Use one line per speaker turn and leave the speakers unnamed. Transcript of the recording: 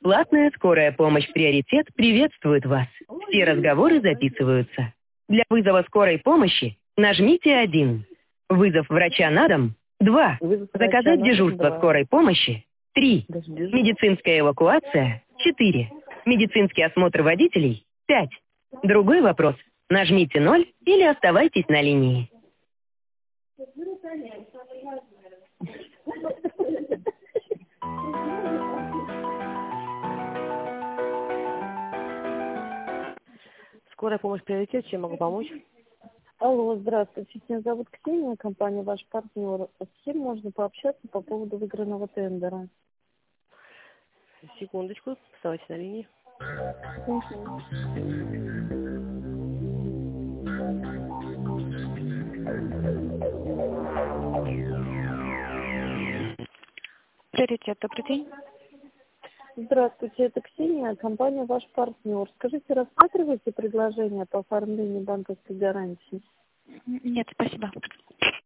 Платная скорая помощь «Приоритет» приветствует вас. Все разговоры записываются. Для вызова скорой помощи нажмите 1. Вызов врача на дом – 2. Заказать дежурство скорой помощи – 3. Медицинская эвакуация – 4. Медицинский осмотр водителей – 5. Другой вопрос – нажмите 0 или оставайтесь на линии.
Скорая помощь «Приоритет», чем могу помочь?
Алло, здравствуйте. Меня зовут Ксения, компания «Ваш партнер». С кем можно пообщаться по поводу выигранного тендера?
Секундочку, оставайтесь на линии.
«Приоритет», добрый день.
Здравствуйте, это Ксения, компания «Ваш партнер». Скажите, рассматриваете предложение по оформлению банковской гарантии?
Нет, спасибо.